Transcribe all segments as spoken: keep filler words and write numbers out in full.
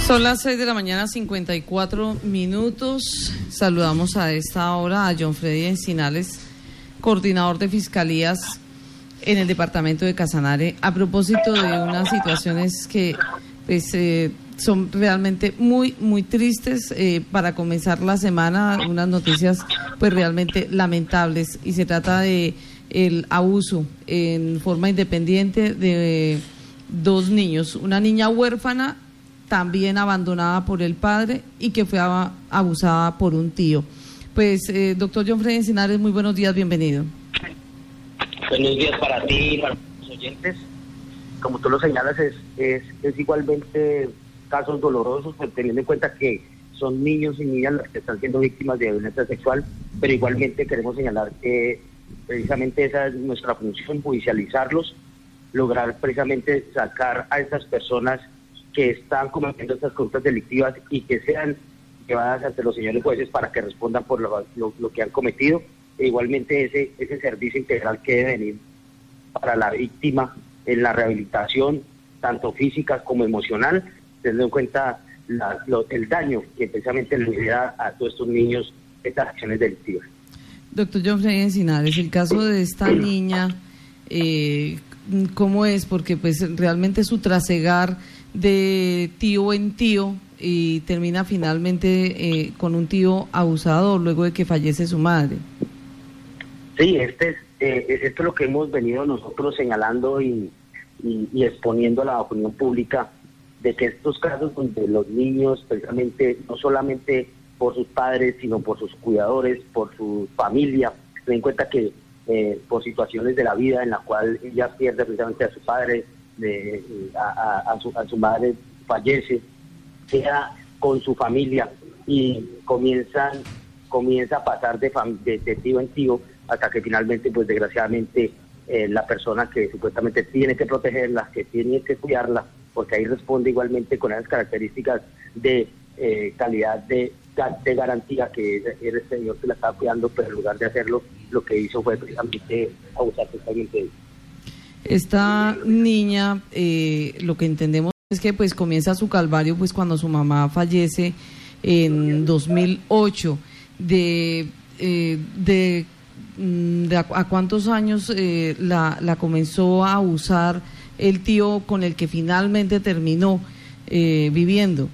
Son las seis de la mañana, cincuenta y cuatro minutos. Saludamos a esta hora a John Freddy Encinales, coordinador de fiscalías en el departamento de Casanare, a propósito de unas situaciones que pues eh, son realmente muy, muy tristes. Eh, para comenzar la semana, unas noticias pues realmente lamentables, y se trata de el abuso en forma independiente de dos niños, una niña huérfana, también abandonada por el padre y que fue a, abusada por un tío. Pues, eh, doctor John Freddy Encinales, muy buenos días, bienvenido. Buenos días para ti y para los oyentes. Como tú lo señalas, es, es, es igualmente casos dolorosos, pues, teniendo en cuenta que son niños y niñas los que están siendo víctimas de violencia sexual, pero igualmente queremos señalar que precisamente esa es nuestra función, judicializarlos, lograr precisamente sacar a estas personas que están cometiendo estas conductas delictivas y que sean llevadas ante los señores jueces para que respondan por lo, lo, lo que han cometido. E igualmente ese, ese servicio integral que debe venir para la víctima en la rehabilitación, tanto física como emocional, teniendo en cuenta la, lo, el daño que precisamente le da a todos estos niños estas acciones delictivas. Doctor John Freddy Encinales, el caso de esta niña, eh, ¿cómo es? Porque pues realmente su trasegar de tío en tío y termina finalmente eh, con un tío abusador luego de que fallece su madre. Sí, este es, eh, esto es lo que hemos venido nosotros señalando y, y, y exponiendo a la opinión pública, de que estos casos donde los niños precisamente, no solamente por sus padres, sino por sus cuidadores, por su familia, ten en cuenta que eh, por situaciones de la vida en la cual ella pierde precisamente a su padre, de, a, a, a, su, a su madre fallece, queda con su familia y comienzan comienza a pasar de, fam, de, de tío en tío, hasta que finalmente, pues desgraciadamente, eh, la persona que supuestamente tiene que protegerla, que tiene que cuidarla, porque ahí responde igualmente con esas características de eh, calidad de, de garantía, que era el señor que la estaba cuidando, pero en lugar de hacerlo, lo que hizo fue precisamente abusar totalmente de ella. Esta niña, eh, lo que entendemos es que pues comienza su calvario pues cuando su mamá fallece en dos mil ocho. De, eh, de, de a, a cuántos años eh, la, la comenzó a abusar el tío con el que finalmente terminó eh, viviendo.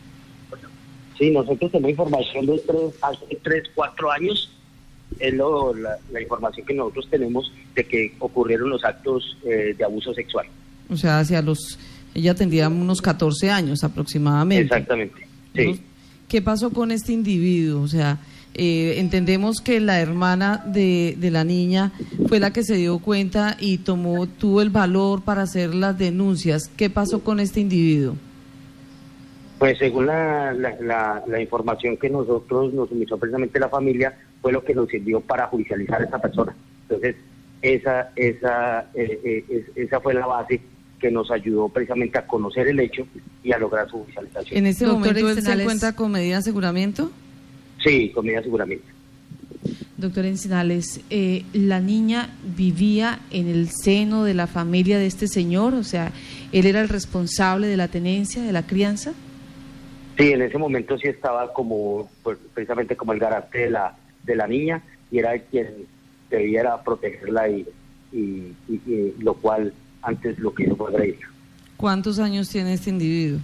Sí, nosotros tenemos información de tres, hace tres, cuatro años. Es lo, la, la información que nosotros tenemos de que ocurrieron los actos eh, de abuso sexual. O sea, hacia los, ella tendría unos catorce años aproximadamente. Exactamente, sí. ¿Qué pasó con este individuo? O sea, eh, entendemos que la hermana de, de la niña fue la que se dio cuenta y tomó, tuvo el valor para hacer las denuncias. ¿Qué pasó con este individuo? Pues según la, la, la, la información que nosotros nos suministró precisamente la familia, fue lo que nos sirvió para judicializar a esa persona. Entonces, esa esa eh, eh, esa fue la base que nos ayudó precisamente a conocer el hecho y a lograr su judicialización. ¿En este Doctor momento él Encinales, se encuentra con medida de aseguramiento? Sí, con medida de aseguramiento. Doctor Encinales, eh, ¿la niña vivía en el seno de la familia de este señor? O sea, ¿él era el responsable de la tenencia, de la crianza? Sí, en ese momento sí estaba como, pues, precisamente como el garante de la de la niña, y era quien debiera protegerla, y, y, y, y lo cual antes lo que hizo fue agredirla. ¿Cuántos años tiene este individuo?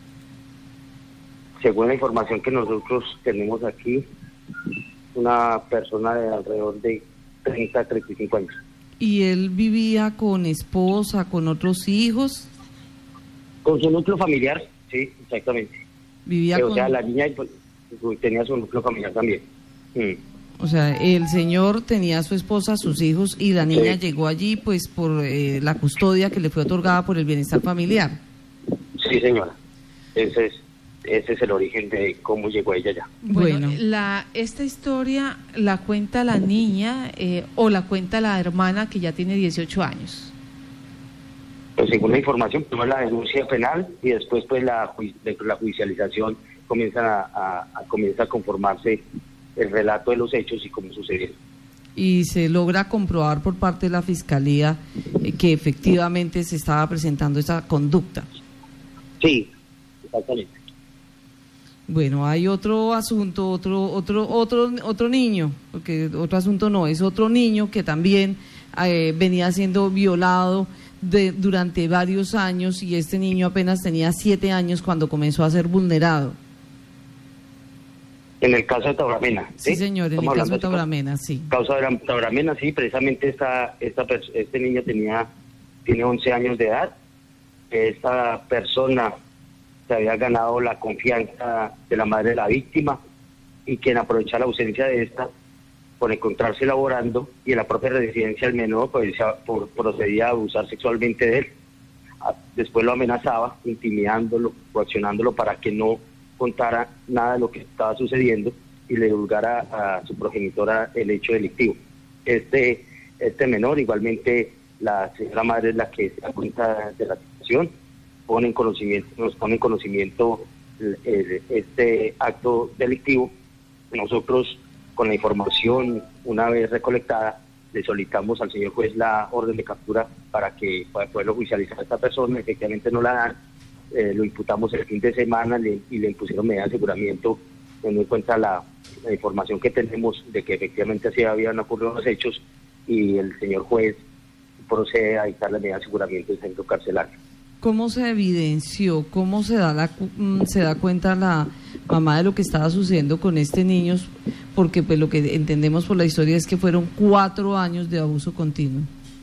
Según la información que nosotros tenemos aquí, una persona de alrededor de treinta a treinta y cinco años. ¿Y él vivía con esposa, con otros hijos? Con su núcleo familiar, sí, exactamente. Vivía eh, con... O sea, la niña pues, tenía su núcleo familiar también. Mm. O sea, el señor tenía a su esposa, sus hijos, y la niña sí. llegó allí pues por eh, la custodia que le fue otorgada por el bienestar familiar. Sí, señora. Ese es, ese es el origen de cómo llegó ella allá. Bueno, Bueno. la, esta historia la cuenta la niña eh, o la cuenta la hermana que ya tiene dieciocho años. Pues según la información, primero la denuncia penal y después pues la, la judicialización comienza a, a, a, comienza a conformarse el relato de los hechos y cómo sucedieron. Y se logra comprobar por parte de la Fiscalía eh, que efectivamente se estaba presentando esa conducta. Sí, exactamente. Bueno, hay otro asunto, otro, otro, otro, otro niño, porque otro asunto no, es otro niño que también eh, venía siendo violado de, durante varios años, y este niño apenas tenía siete años cuando comenzó a ser vulnerado. En el caso de Tauramena, ¿sí? Sí, señor, en el caso de Tauramena, sí. Causa de Tauramena, sí, precisamente esta, esta, este niño tenía, tiene once años de edad. Esta persona se había ganado la confianza de la madre de la víctima, y quien aprovecha la ausencia de esta por encontrarse laborando y en la propia residencia del menor, pues por, procedía a abusar sexualmente de él. Después lo amenazaba, intimidándolo, coaccionándolo para que no contara nada de lo que estaba sucediendo y le divulgara a su progenitora el hecho delictivo. Este, este menor, igualmente la señora madre es la que se da cuenta de la situación, pone en conocimiento, nos pone en conocimiento el, el, este acto delictivo. Nosotros, con la información una vez recolectada, le solicitamos al señor juez la orden de captura para que para poderlo judicializar a esta persona. Efectivamente no la dan, eh, lo imputamos el fin de semana le, y le impusieron medida de aseguramiento, teniendo en cuenta la, la información que tenemos de que efectivamente así habían ocurrido los hechos, y el señor juez procede a dictar la medida de aseguramiento en centro carcelario. ¿Cómo se evidenció, cómo se da la se da cuenta la mamá de lo que estaba sucediendo con este niño? Porque pues lo que entendemos por la historia es que fueron cuatro años de abuso continuo.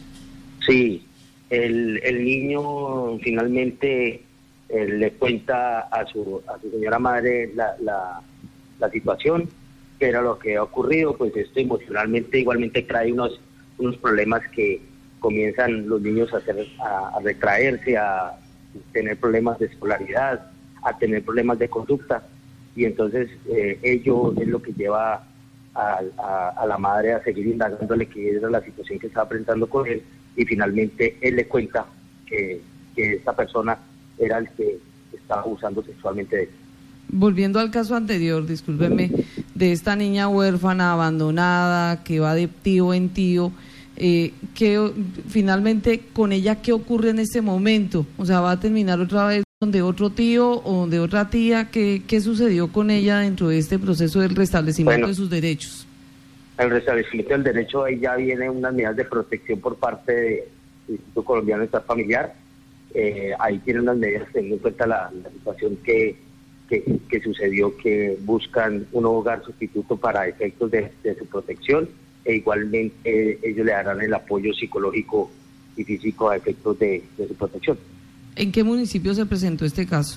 Sí, el, el niño finalmente eh, le cuenta a su a su señora madre la, la, la situación, que era lo que ha ocurrido. Pues esto emocionalmente igualmente trae unos, unos problemas que comienzan los niños a, hacer, a, a retraerse, a tener problemas de escolaridad, a tener problemas de conducta, y entonces eh, ello es lo que lleva a, a, a la madre a seguir indagándole qué era la situación que estaba presentando con él, y finalmente él le cuenta que, que esta persona era el que estaba abusando sexualmente de él. Volviendo al caso anterior, discúlpeme, de esta niña huérfana, abandonada, que va de tío en tío, Eh, que finalmente con ella qué ocurre en este momento, o sea, va a terminar otra vez donde otro tío o donde otra tía. ¿Qué, qué sucedió con ella dentro de este proceso del restablecimiento bueno, de sus derechos? El restablecimiento del derecho, ahí ya viene unas medidas de protección por parte del Instituto Colombiano de Estado Familiar. Eh, ahí tienen unas medidas teniendo en cuenta la, la situación que, que, que sucedió, que buscan un hogar sustituto para efectos de, de su protección, e igualmente eh, ellos le darán el apoyo psicológico y físico a efectos de, de su protección. ¿En qué municipio se presentó este caso?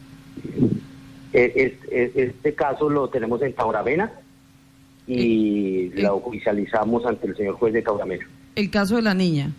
Eh, este, este caso lo tenemos en Tauramena y eh, lo judicializamos ante el señor juez de Tauramena. ¿El caso de la niña?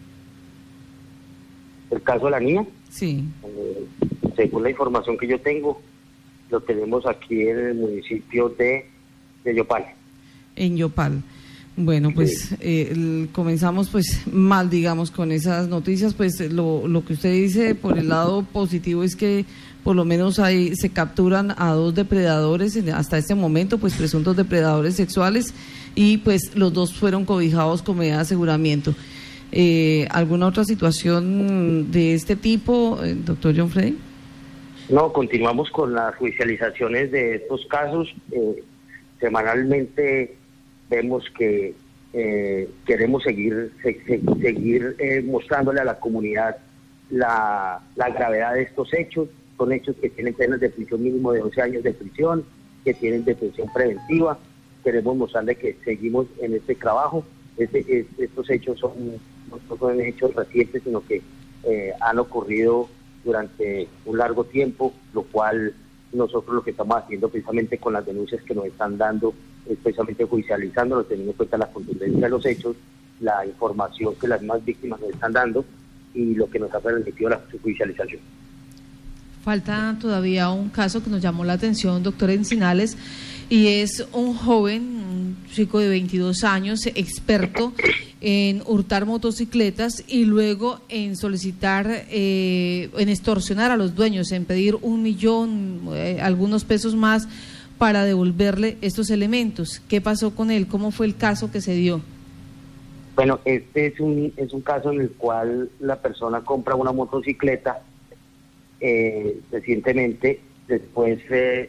¿El caso de la niña? Sí. Eh, según la información que yo tengo, lo tenemos aquí en el municipio de, de Yopal. En Yopal. Bueno, pues eh, el, comenzamos pues mal, digamos, con esas noticias. Pues lo, lo que usted dice por el lado positivo es que por lo menos ahí se capturan a dos depredadores hasta este momento, pues presuntos depredadores sexuales, y pues los dos fueron cobijados con medida de aseguramiento. Eh, ¿Alguna otra situación de este tipo, eh, doctor John Freddy? No, continuamos con las judicializaciones de estos casos. Eh, semanalmente vemos que eh, queremos seguir se, se, seguir eh, mostrándole a la comunidad la, la gravedad de estos hechos. Son hechos que tienen penas de prisión mínimo de once años de prisión, que tienen detención preventiva. Queremos mostrarle que seguimos en este trabajo. Este, es, estos hechos son, no son hechos recientes, sino que eh, han ocurrido durante un largo tiempo, lo cual nosotros lo que estamos haciendo precisamente con las denuncias que nos están dando, especialmente judicializándolos, teniendo en cuenta la contundencia de los hechos, la información que las más víctimas nos están dando y lo que nos ha permitido la judicialización. Falta todavía un caso que nos llamó la atención, doctor Encinales, y es un joven, un chico de veintidós años, experto en hurtar motocicletas y luego en solicitar, eh, en extorsionar a los dueños, en pedir un millón, eh, algunos pesos más para devolverle estos elementos. ¿Qué pasó con él? ¿Cómo fue el caso que se dio? Bueno, este es un es un caso en el cual la persona compra una motocicleta eh, recientemente, después eh,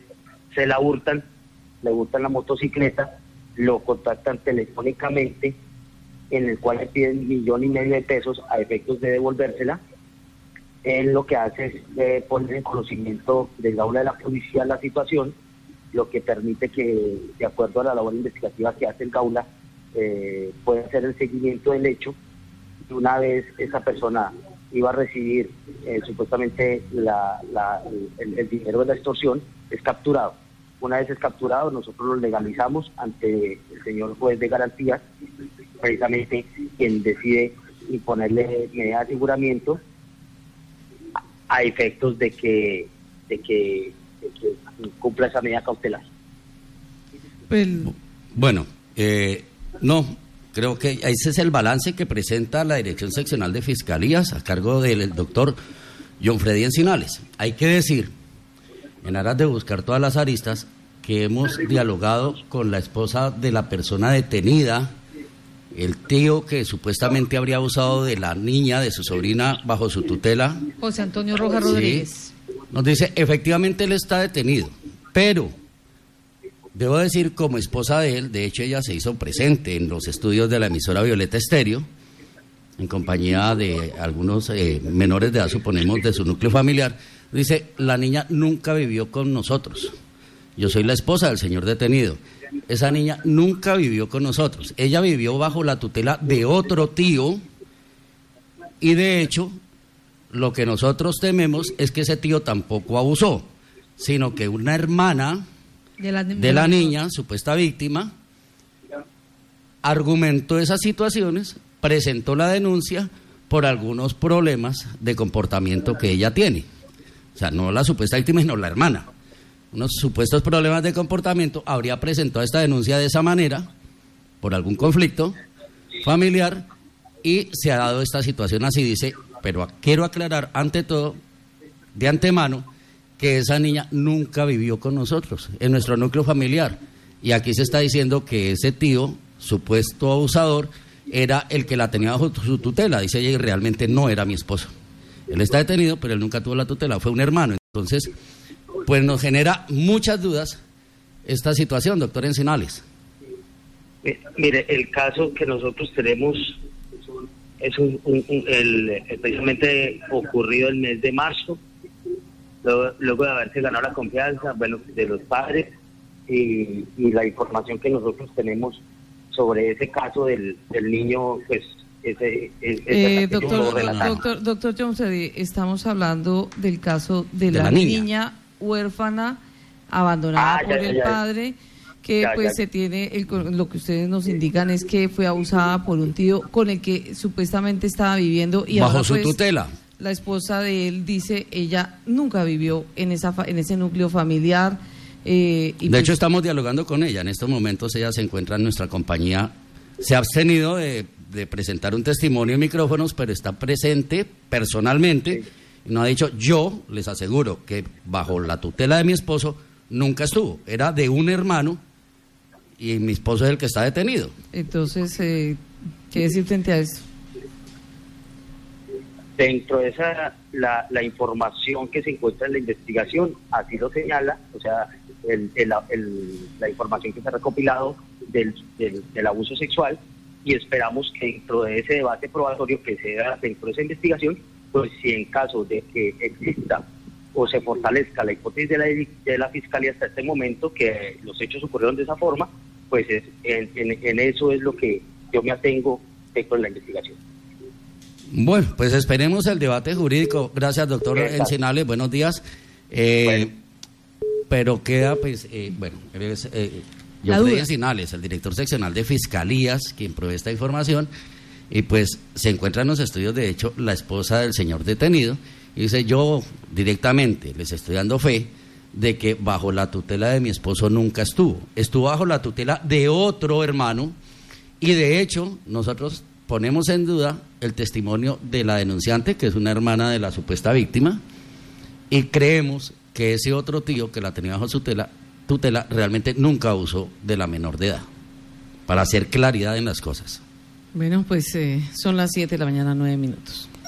se la hurtan, le hurtan la motocicleta, lo contactan telefónicamente, en el cual le piden millón y medio de pesos a efectos de devolvérsela. Él lo que hace es eh, poner en conocimiento del aula de la policía la situación, lo que permite que, de acuerdo a la labor investigativa que hace el Gaula, eh, pueda hacer el seguimiento del hecho. Y una vez esa persona iba a recibir eh, supuestamente la, la, el, el dinero de la extorsión, es capturado. Una vez es capturado, nosotros lo legalizamos ante el señor juez de garantías, precisamente quien decide imponerle medida de aseguramiento a efectos de que, de que, de que cumpla esa medida cautelar. Bueno, eh, no, creo que ese es el balance que presenta la Dirección Seccional de Fiscalías a cargo del doctor John Freddy Encinales. Hay que decir, en aras de buscar todas las aristas, que hemos dialogado con la esposa de la persona detenida, el tío que supuestamente habría abusado de la niña, de su sobrina, bajo su tutela. José Antonio Rojas Rodríguez. Sí, nos dice, efectivamente él está detenido, pero debo decir, como esposa de él, de hecho ella se hizo presente en los estudios de la emisora Violeta Estéreo, en compañía de algunos eh, menores de edad, suponemos, de su núcleo familiar. Dice, la niña nunca vivió con nosotros. Yo soy la esposa del señor detenido. Esa niña nunca vivió con nosotros. Ella vivió bajo la tutela de otro tío y de hecho lo que nosotros tememos es que ese tío tampoco abusó, sino que una hermana de la, de la niña, supuesta víctima, argumentó esas situaciones, presentó la denuncia por algunos problemas de comportamiento que ella tiene. O sea, no la supuesta víctima, sino la hermana. Unos supuestos problemas de comportamiento, habría presentado esta denuncia de esa manera, por algún conflicto familiar, y se ha dado esta situación así. Dice, pero quiero aclarar ante todo, de antemano, que esa niña nunca vivió con nosotros, en nuestro núcleo familiar, y aquí se está diciendo que ese tío, supuesto abusador, era el que la tenía bajo su tutela. Dice ella, y realmente no era mi esposo. Él está detenido, pero él nunca tuvo la tutela, fue un hermano. Entonces, pues nos genera muchas dudas esta situación, doctor Encinales. Mire, el caso que nosotros tenemos es un, un, un, el, especialmente ocurrido el mes de marzo, luego, luego de haberse ganado la confianza, bueno, de los padres, y, y la información que nosotros tenemos sobre ese caso del, del niño, pues ese, ese eh, doctor, doctor, doctor John Freddy, estamos hablando del caso de, de la, la niña. niña huérfana abandonada ah, por ya, el ya, padre, que ya, pues ya. se tiene, el, lo que ustedes nos indican es que fue abusada por un tío con el que supuestamente estaba viviendo y bajo ahora, su pues, tutela. La esposa de él dice, ella nunca vivió en esa en ese núcleo familiar. Eh, y de pues, hecho estamos dialogando con ella, en estos momentos ella se encuentra en nuestra compañía, se ha abstenido de, de presentar un testimonio en micrófonos, pero está presente personalmente. Sí. No ha dicho, yo les aseguro que bajo la tutela de mi esposo nunca estuvo, era de un hermano y mi esposo es el que está detenido. Entonces, eh, ¿qué decir frente a eso? Dentro de esa, la, la información que se encuentra en la investigación, así lo señala, o sea, el, el, el, la información que se ha recopilado del, del, del abuso sexual, y esperamos que dentro de ese debate probatorio que se da dentro de esa investigación, pues si en caso de que exista o se fortalezca la hipótesis de la, de la Fiscalía hasta este momento, que los hechos ocurrieron de esa forma, pues es, en, en, en eso es lo que yo me atengo dentro de la investigación. Bueno, pues esperemos el debate jurídico. Gracias, doctor Encinales, buenos días. Eh, bueno. Pero queda, pues, eh, bueno, es, eh, yo soy Encinales, el director seccional de Fiscalías, quien provee esta información. Y pues se encuentra en los estudios, de hecho, la esposa del señor detenido, y dice, yo directamente les estoy dando fe de que bajo la tutela de mi esposo nunca estuvo, estuvo bajo la tutela de otro hermano, y de hecho nosotros ponemos en duda el testimonio de la denunciante, que es una hermana de la supuesta víctima, y creemos que ese otro tío que la tenía bajo su tutela, tutela realmente nunca abusó de la menor de edad, para hacer claridad en las cosas. Bueno, pues eh, son las siete de la mañana, nueve minutos.